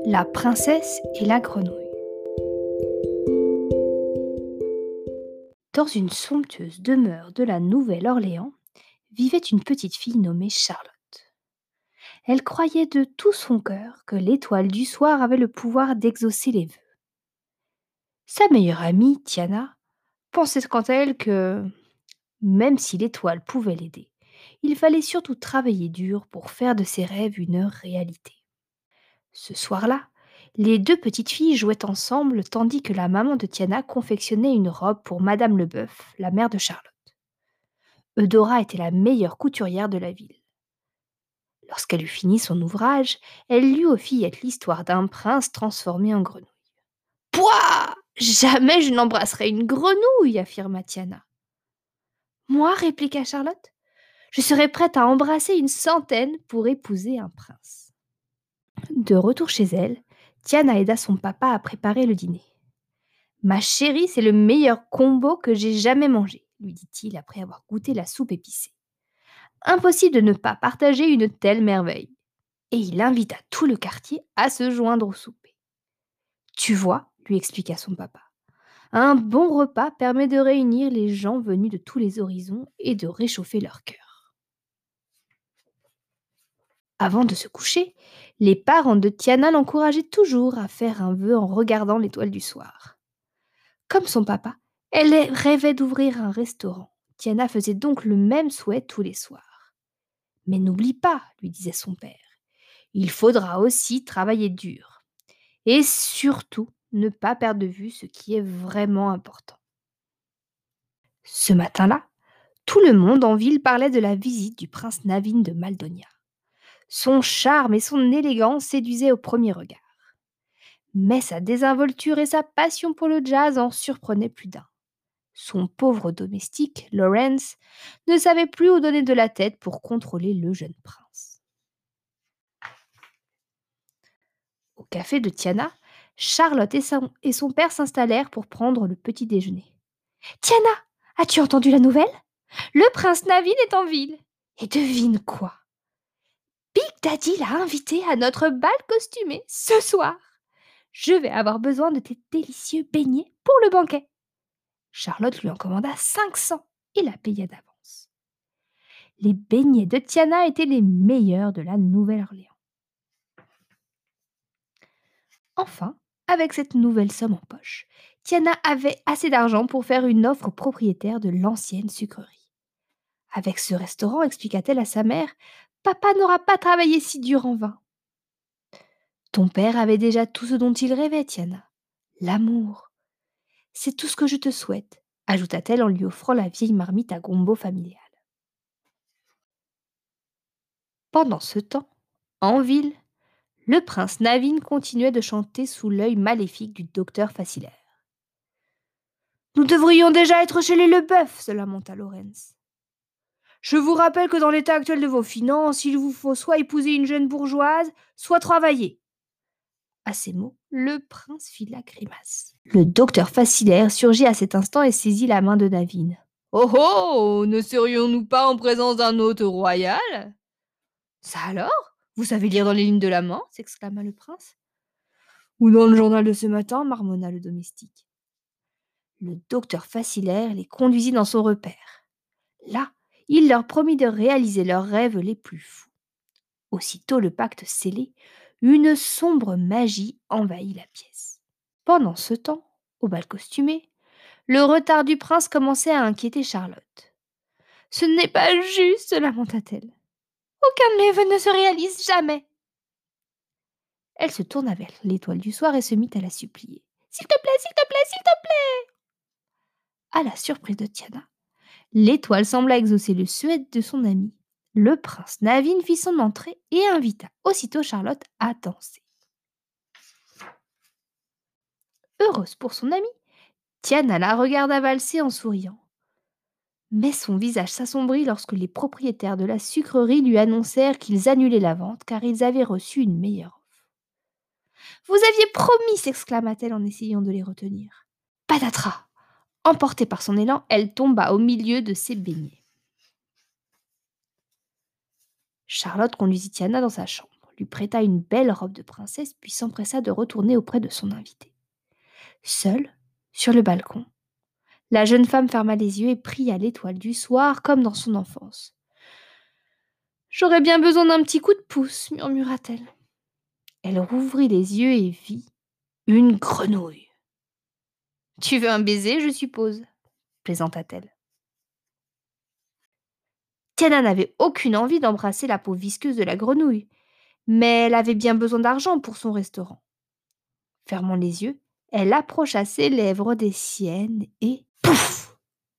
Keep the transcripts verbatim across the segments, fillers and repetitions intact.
La princesse et la grenouille. Dans une somptueuse demeure de la Nouvelle-Orléans, vivait une petite fille nommée Charlotte. Elle croyait de tout son cœur que l'étoile du soir avait le pouvoir d'exaucer les vœux. Sa meilleure amie, Tiana, pensait quant à elle que, même si l'étoile pouvait l'aider, il fallait surtout travailler dur pour faire de ses rêves une réalité. Ce soir-là, les deux petites filles jouaient ensemble tandis que la maman de Tiana confectionnait une robe pour Madame Leboeuf, la mère de Charlotte. Eudora était la meilleure couturière de la ville. Lorsqu'elle eut fini son ouvrage, elle lut aux fillettes l'histoire d'un prince transformé en grenouille. Pouah! Jamais je n'embrasserai une grenouille, affirma Tiana. Moi, répliqua Charlotte, je serais prête à embrasser une centaine pour épouser un prince. De retour chez elle, Tiana aida son papa à préparer le dîner. Ma chérie, c'est le meilleur combo que j'ai jamais mangé, lui dit-il après avoir goûté la soupe épicée. Impossible de ne pas partager une telle merveille. Et il invita tout le quartier à se joindre au souper. Tu vois, lui expliqua son papa, un bon repas permet de réunir les gens venus de tous les horizons et de réchauffer leur cœur. Avant de se coucher, les parents de Tiana l'encourageaient toujours à faire un vœu en regardant l'étoile du soir. Comme son papa, elle rêvait d'ouvrir un restaurant. Tiana faisait donc le même souhait tous les soirs. Mais n'oublie pas, lui disait son père, il faudra aussi travailler dur. Et surtout, ne pas perdre de vue ce qui est vraiment important. Ce matin-là, tout le monde en ville parlait de la visite du prince Navin de Maldonia. Son charme et son élégance séduisaient au premier regard. Mais sa désinvolture et sa passion pour le jazz en surprenaient plus d'un. Son pauvre domestique, Lawrence, ne savait plus où donner de la tête pour contrôler le jeune prince. Au café de Tiana, Charlotte et son, et son père s'installèrent pour prendre le petit déjeuner. « Tiana, as-tu entendu la nouvelle ? Le prince Navin est en ville. Et devine quoi ? Big Daddy l'a invité à notre bal costumé ce soir. Je vais avoir besoin de tes délicieux beignets pour le banquet. » Charlotte lui en commanda cinq cents et la paya d'avance. Les beignets de Tiana étaient les meilleurs de la Nouvelle-Orléans. Enfin, avec cette nouvelle somme en poche, Tiana avait assez d'argent pour faire une offre au propriétaire de l'ancienne sucrerie. Avec ce restaurant, expliqua-t-elle à sa mère, papa n'aura pas travaillé si dur en vain. Ton père avait déjà tout ce dont il rêvait, Tiana. L'amour. C'est tout ce que je te souhaite, ajouta-t-elle en lui offrant la vieille marmite à gombo familiale. Pendant ce temps, en ville, le prince Navin continuait de chanter sous l'œil maléfique du docteur Facilaire. Nous devrions déjà être chez les Leboeuf, se lamenta Lawrence. Je vous rappelle que dans l'état actuel de vos finances, il vous faut soit épouser une jeune bourgeoise, soit travailler. À ces mots, le prince fit la grimace. Le docteur Facilaire surgit à cet instant et saisit la main de Navin. Oh oh, ne serions-nous pas en présence d'un hôte royal ? Ça alors ? Vous savez lire dans les lignes de la main ? S'exclama le prince. Ou dans le journal de ce matin, marmonna le domestique. Le docteur Facilaire les conduisit dans son repère. Là, il leur promit de réaliser leurs rêves les plus fous. Aussitôt le pacte scellé, une sombre magie envahit la pièce. Pendant ce temps, au bal costumé, le retard du prince commençait à inquiéter Charlotte. « Ce n'est pas juste, lamenta-t-elle. Aucun de mes vœux ne se réalise jamais. » Elle se tourna vers l'étoile du soir et se mit à la supplier. « S'il te plaît, s'il te plaît, s'il te plaît !» À la surprise de Tiana, l'étoile sembla exaucer le souhait de son ami. Le prince Navin fit son entrée et invita aussitôt Charlotte à danser. Heureuse pour son amie, Tiana la regarda valser en souriant. Mais son visage s'assombrit lorsque les propriétaires de la sucrerie lui annoncèrent qu'ils annulaient la vente car ils avaient reçu une meilleure offre. « Vous aviez promis !» s'exclama-t-elle en essayant de les retenir. Patatras ! Emportée par son élan, elle tomba au milieu de ses beignets. Charlotte conduisit Tiana dans sa chambre, lui prêta une belle robe de princesse puis s'empressa de retourner auprès de son invité. Seule, sur le balcon, la jeune femme ferma les yeux et pria l'étoile du soir comme dans son enfance. J'aurais bien besoin d'un petit coup de pouce, murmura-t-elle. Elle rouvrit les yeux et vit une grenouille. Tu veux un baiser, je suppose, plaisanta-t-elle. Tiana n'avait aucune envie d'embrasser la peau visqueuse de la grenouille, mais elle avait bien besoin d'argent pour son restaurant. Fermant les yeux, elle approcha ses lèvres des siennes et pouf!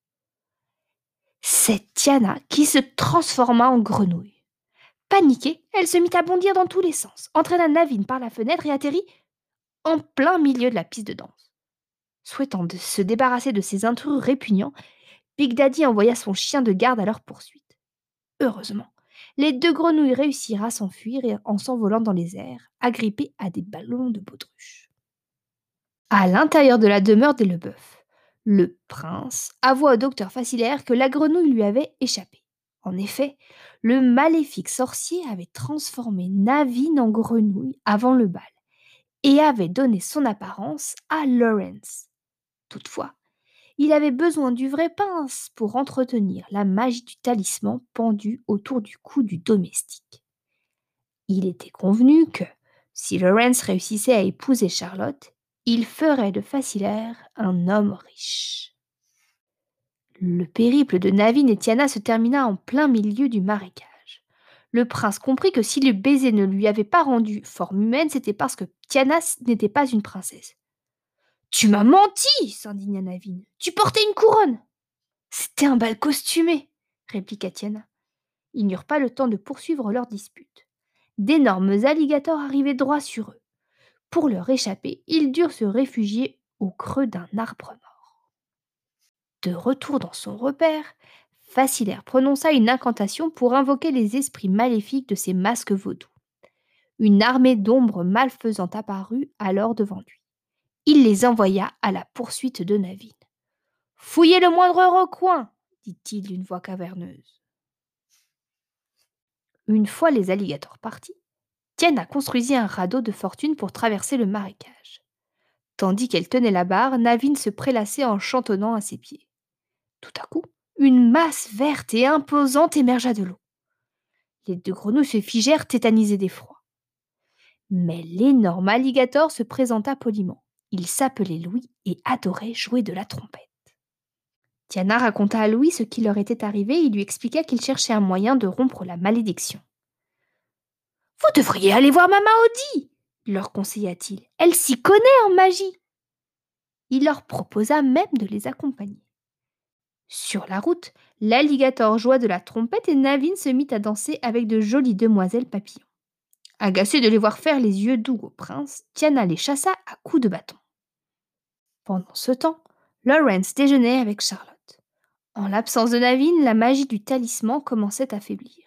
C'est Tiana qui se transforma en grenouille. Paniquée, elle se mit à bondir dans tous les sens, entraîna Navin par la fenêtre et atterrit en plein milieu de la piste de danse. Souhaitant de se débarrasser de ces intrus répugnants, Big Daddy envoya son chien de garde à leur poursuite. Heureusement, les deux grenouilles réussirent à s'enfuir et- en s'envolant dans les airs, agrippées à des ballons de baudruche. À l'intérieur de la demeure des Leboeuf, le prince avoua au docteur Facilaire que la grenouille lui avait échappé. En effet, le maléfique sorcier avait transformé Navin en grenouille avant le bal et avait donné son apparence à Lawrence. Toutefois, il avait besoin du vrai pince pour entretenir la magie du talisman pendu autour du cou du domestique. Il était convenu que, si Lawrence réussissait à épouser Charlotte, il ferait de Facilaire un homme riche. Le périple de Navin et Tiana se termina en plein milieu du marécage. Le prince comprit que si le baiser ne lui avait pas rendu forme humaine, c'était parce que Tiana n'était pas une princesse. « Tu m'as menti !» s'indigna Navin. « Tu portais une couronne !»« C'était un bal costumé !» répliqua Tiana. Ils n'eurent pas le temps de poursuivre leur dispute. D'énormes alligators arrivaient droit sur eux. Pour leur échapper, ils durent se réfugier au creux d'un arbre mort. De retour dans son repère, Facilaire prononça une incantation pour invoquer les esprits maléfiques de ces masques vaudous. Une armée d'ombres malfaisantes apparut alors devant lui. Il les envoya à la poursuite de Navin. « Fouillez le moindre recoin !» dit-il d'une voix caverneuse. Une fois les alligators partis, Tiana construisit un radeau de fortune pour traverser le marécage. Tandis qu'elle tenait la barre, Navin se prélassait en chantonnant à ses pieds. Tout à coup, une masse verte et imposante émergea de l'eau. Les deux grenouilles se figèrent tétanisées d'effroi. Mais l'énorme alligator se présenta poliment. Il s'appelait Louis et adorait jouer de la trompette. Tiana raconta à Louis ce qui leur était arrivé et lui expliqua qu'il cherchait un moyen de rompre la malédiction. « Vous devriez aller voir Mama Odie !» leur conseilla-t-il. « Elle s'y connaît en magie !» Il leur proposa même de les accompagner. Sur la route, l'alligator joua de la trompette et Navin se mit à danser avec de jolies demoiselles papillons. Agacée de les voir faire les yeux doux au prince, Tiana les chassa à coups de bâton. Pendant ce temps, Lawrence déjeunait avec Charlotte. En l'absence de Navin, la magie du talisman commençait à faiblir.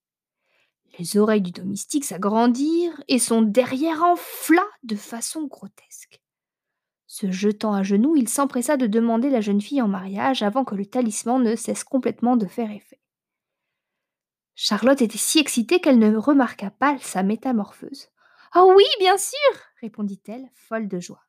Les oreilles du domestique s'agrandirent et son derrière enfla de façon grotesque. Se jetant à genoux, il s'empressa de demander la jeune fille en mariage avant que le talisman ne cesse complètement de faire effet. Charlotte était si excitée qu'elle ne remarqua pas sa métamorphose. « Ah oui, bien sûr !» répondit-elle, folle de joie.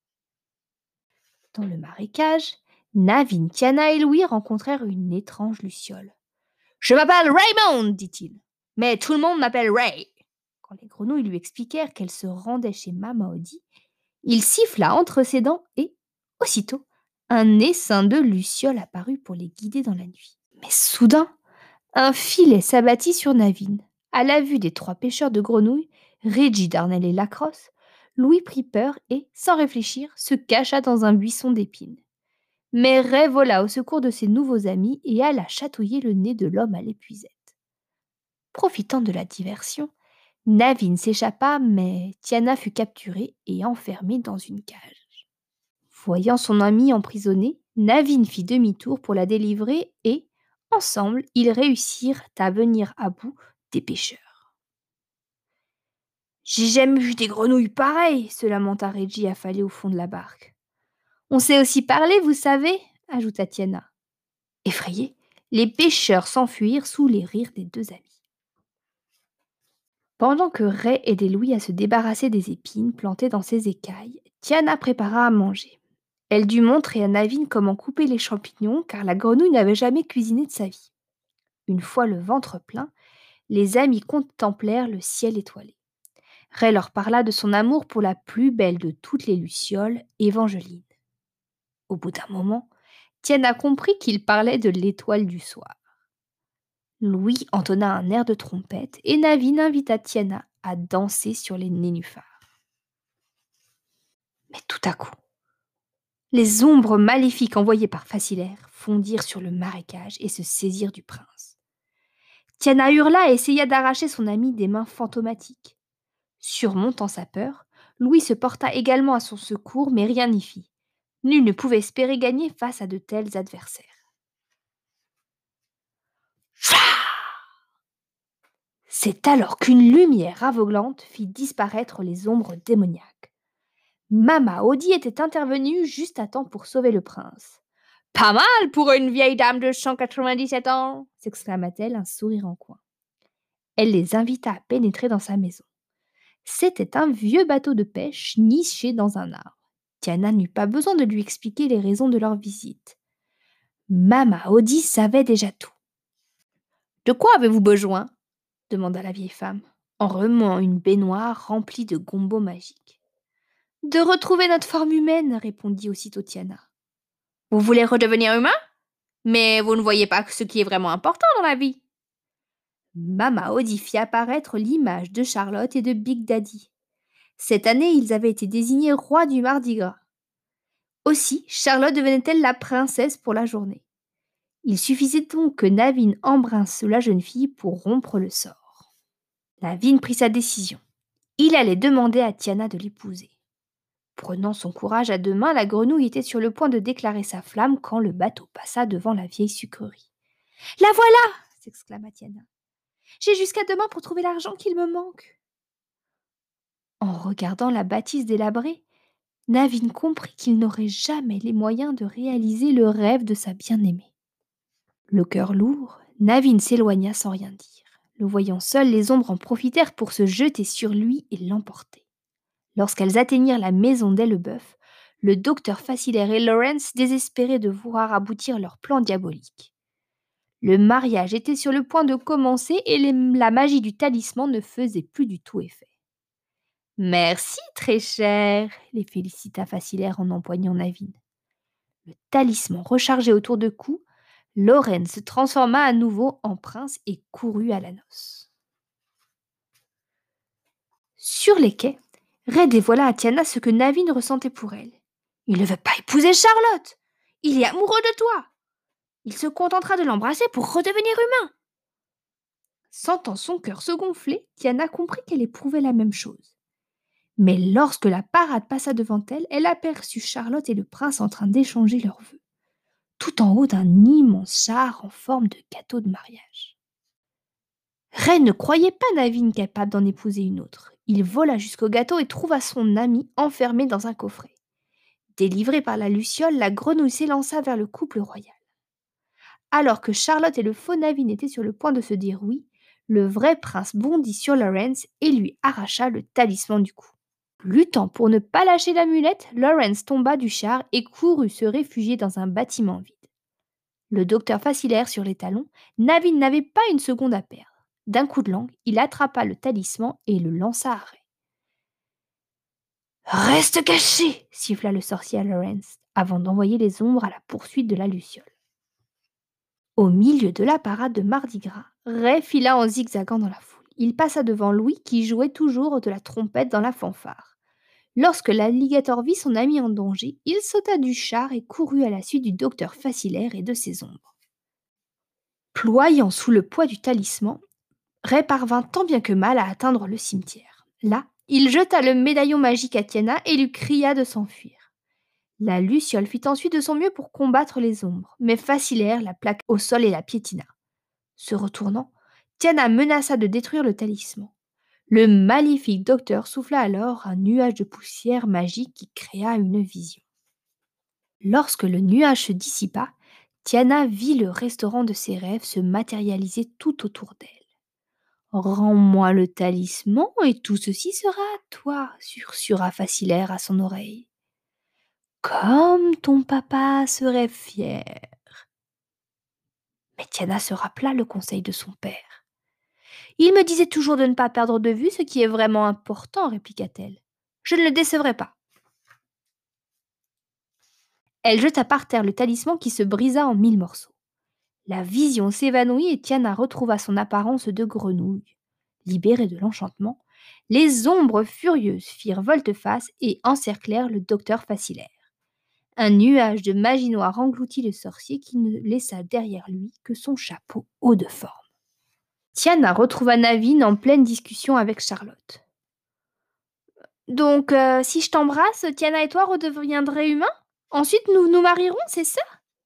Dans le marécage, Navin, Tiana et Louis rencontrèrent une étrange luciole. « Je m'appelle Raymond, dit-il, mais tout le monde m'appelle Ray. » Quand les grenouilles lui expliquèrent qu'elle se rendait chez Mama Odie, il siffla entre ses dents et, aussitôt, un essaim de lucioles apparut pour les guider dans la nuit. Mais soudain, un filet s'abattit sur Navin. À la vue des trois pêcheurs de grenouilles, Reggie, Darnell et Lacrosse, Louis prit peur et, sans réfléchir, se cacha dans un buisson d'épines. Mais Ray vola au secours de ses nouveaux amis et alla chatouiller le nez de l'homme à l'épuisette. Profitant de la diversion, Navin s'échappa, mais Tiana fut capturée et enfermée dans une cage. Voyant son ami emprisonné, Navin fit demi-tour pour la délivrer et, ensemble, ils réussirent à venir à bout des pêcheurs. « J'ai jamais vu des grenouilles pareilles !» se lamenta Reggie affalé au fond de la barque. « On sait aussi parler, vous savez !» ajouta Tiana. Effrayés, les pêcheurs s'enfuirent sous les rires des deux amis. Pendant que Ray aidait Louis à se débarrasser des épines plantées dans ses écailles, Tiana prépara à manger. Elle dut montrer à Navin comment couper les champignons car la grenouille n'avait jamais cuisiné de sa vie. Une fois le ventre plein, les amis contemplèrent le ciel étoilé. Ray leur parla de son amour pour la plus belle de toutes les lucioles, Évangeline. Au bout d'un moment, Tiana comprit qu'il parlait de l'étoile du soir. Louis entonna un air de trompette et Navin invita Tiana à danser sur les nénuphars. Mais tout à coup, les ombres maléfiques envoyées par Facilaire fondirent sur le marécage et se saisirent du prince. Tiana hurla et essaya d'arracher son ami des mains fantomatiques. Surmontant sa peur, Louis se porta également à son secours, mais rien n'y fit. Nul ne pouvait espérer gagner face à de tels adversaires. C'est alors qu'une lumière aveuglante fit disparaître les ombres démoniaques. Mama Odie était intervenue juste à temps pour sauver le prince. « Pas mal pour une vieille dame de cent quatre-vingt-dix-sept ans !» s'exclama-t-elle, un sourire en coin. Elle les invita à pénétrer dans sa maison. C'était un vieux bateau de pêche niché dans un arbre. Tiana n'eut pas besoin de lui expliquer les raisons de leur visite. Mama Odie savait déjà tout. « De quoi avez-vous besoin ?» demanda la vieille femme, en remuant une baignoire remplie de gombo magique. « De retrouver notre forme humaine, répondit aussitôt Tiana. Vous voulez redevenir humain? Mais vous ne voyez pas ce qui est vraiment important dans la vie. » Mama Odie fit apparaître l'image de Charlotte et de Big Daddy. Cette année, ils avaient été désignés rois du Mardi Gras. Aussi, Charlotte devenait-elle la princesse pour la journée. Il suffisait donc que Navin embrasse la jeune fille pour rompre le sort. Navin prit sa décision. Il allait demander à Tiana de l'épouser. Prenant son courage à deux mains, la grenouille était sur le point de déclarer sa flamme quand le bateau passa devant la vieille sucrerie. « La voilà !» s'exclama Tiana. « J'ai jusqu'à demain pour trouver l'argent qu'il me manque. » En regardant la bâtisse délabrée, Navin comprit qu'il n'aurait jamais les moyens de réaliser le rêve de sa bien-aimée. Le cœur lourd, Navin s'éloigna sans rien dire. Le voyant seul, les ombres en profitèrent pour se jeter sur lui et l'emporter. Lorsqu'elles atteignirent la maison d'Ellebeuf, le docteur Facilaire et Lawrence désespéraient de voir aboutir leur plan diabolique. Le mariage était sur le point de commencer et les, la magie du talisman ne faisait plus du tout effet. « Merci, très cher !» les félicita Facilaire en empoignant Navin. Le talisman rechargé autour de cou, Lawrence se transforma à nouveau en prince et courut à la noce. Sur les quais, Ray dévoila à Tiana ce que Navin ressentait pour elle. « Il ne veut pas épouser Charlotte. Il est amoureux de toi. Il se contentera de l'embrasser pour redevenir humain. » Sentant son cœur se gonfler, Tiana comprit qu'elle éprouvait la même chose. Mais lorsque la parade passa devant elle, elle aperçut Charlotte et le prince en train d'échanger leurs vœux, tout en haut d'un immense char en forme de gâteau de mariage. Ray ne croyait pas Navin capable d'en épouser une autre. Il vola jusqu'au gâteau et trouva son ami enfermé dans un coffret. Délivrée par la luciole, la grenouille s'élança vers le couple royal. Alors que Charlotte et le faux Navin étaient sur le point de se dire oui, le vrai prince bondit sur Lawrence et lui arracha le talisman du cou. Luttant pour ne pas lâcher l'amulette, Lawrence tomba du char et courut se réfugier dans un bâtiment vide. Le docteur Facilaire sur les talons, Navin n'avait pas une seconde à perdre. D'un coup de langue, il attrapa le talisman et le lança à Ray. « Reste caché !» siffla le sorcier à Lawrence, avant d'envoyer les ombres à la poursuite de la luciole. Au milieu de la parade de Mardi Gras, Ray fila en zigzagant dans la foule. Il passa devant Louis qui jouait toujours de la trompette dans la fanfare. Lorsque l'alligator vit son ami en danger, il sauta du char et courut à la suite du docteur Facilaire et de ses ombres. Ployant sous le poids du talisman, Ray parvint tant bien que mal à atteindre le cimetière. Là, il jeta le médaillon magique à Tiana et lui cria de s'enfuir. La luciole fit ensuite de son mieux pour combattre les ombres, mais Facilaire la plaqua au sol et la piétina. Se retournant, Tiana menaça de détruire le talisman. Le maléfique docteur souffla alors un nuage de poussière magique qui créa une vision. Lorsque le nuage se dissipa, Tiana vit le restaurant de ses rêves se matérialiser tout autour d'elle. Rends-moi le talisman et tout ceci sera à toi, sursura Facilaire à son oreille. Comme ton papa serait fier. Mais Tiana se rappela le conseil de son père. Il me disait toujours de ne pas perdre de vue ce qui est vraiment important, répliqua-t-elle. Je ne le décevrai pas. Elle jeta par terre le talisman qui se brisa en mille morceaux. La vision s'évanouit et Tiana retrouva son apparence de grenouille. Libérée de l'enchantement, les ombres furieuses firent volte-face et encerclèrent le docteur Facilaire. Un nuage de magie noire engloutit le sorcier qui ne laissa derrière lui que son chapeau haut de forme. Tiana retrouva Navine en pleine discussion avec Charlotte. Donc, euh, si je t'embrasse, Tiana et toi redeviendrez humains? Ensuite, nous nous marierons, c'est ça?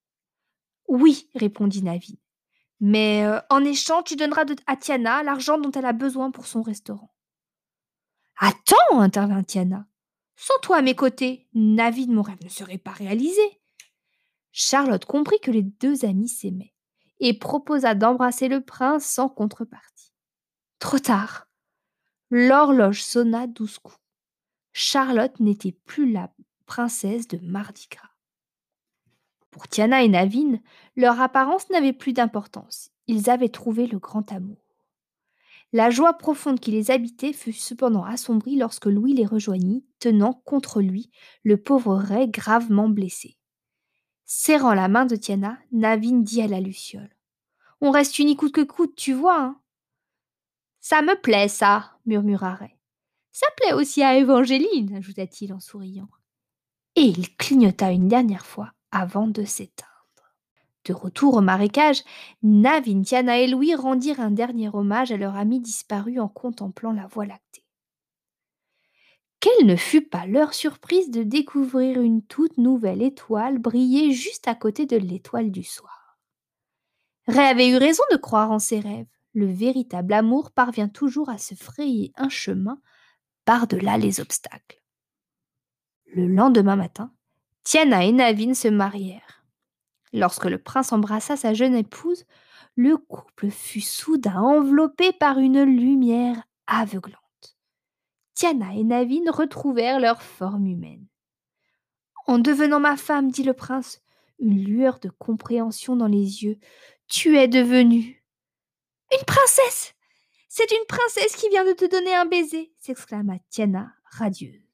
Oui, répondit Navine. Mais euh, en échange, tu donneras de- à Tiana l'argent dont elle a besoin pour son restaurant. Attends, intervint Tiana. Sans toi à mes côtés, Navine, mon rêve ne serait pas réalisé. Charlotte comprit que les deux amis s'aimaient et proposa d'embrasser le prince sans contrepartie. Trop tard. L'horloge sonna douze coups. Charlotte n'était plus la princesse de Mardi Gras. Pour Tiana et Navine, leur apparence n'avait plus d'importance. Ils avaient trouvé le grand amour. La joie profonde qui les habitait fut cependant assombrie lorsque Louis les rejoignit, tenant contre lui le pauvre Ray gravement blessé. Serrant la main de Tiana, Navine dit à la luciole. On reste unis coûte que coûte, tu vois, hein. Ça me plaît, ça, murmura Ray. Ça plaît aussi à Évangeline, ajouta-t-il en souriant. Et il clignota une dernière fois avant de s'éteindre. De retour au marécage, Navine, Tiana et Louis rendirent un dernier hommage à leur ami disparu en contemplant la voie lactée. Quelle ne fut pas leur surprise de découvrir une toute nouvelle étoile briller juste à côté de l'étoile du soir. Ray avait eu raison de croire en ses rêves. Le véritable amour parvient toujours à se frayer un chemin par-delà les obstacles. Le lendemain matin, Tiana et Navine se marièrent. Lorsque le prince embrassa sa jeune épouse, le couple fut soudain enveloppé par une lumière aveuglante. Tiana et Navine retrouvèrent leur forme humaine. En devenant ma femme, dit le prince, une lueur de compréhension dans les yeux, tu es devenue une princesse. C'est une princesse qui vient de te donner un baiser, s'exclama Tiana, radieuse.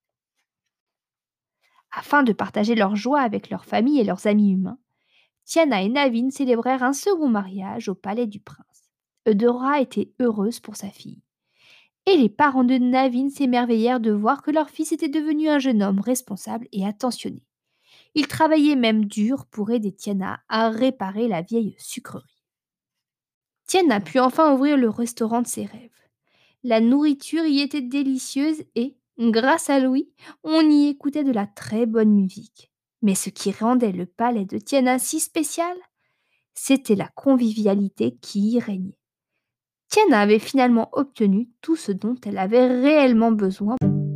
Afin de partager leur joie avec leur famille et leurs amis humains, Tiana et Navine célébrèrent un second mariage au palais du prince. Eudora était heureuse pour sa fille. Et les parents de Navine s'émerveillèrent de voir que leur fils était devenu un jeune homme responsable et attentionné. Il travaillait même dur pour aider Tiana à réparer la vieille sucrerie. Tiana put enfin ouvrir le restaurant de ses rêves. La nourriture y était délicieuse et, grâce à Louis, on y écoutait de la très bonne musique. Mais ce qui rendait le palais de Tiana si spécial, c'était la convivialité qui y régnait. Tiana avait finalement obtenu tout ce dont elle avait réellement besoin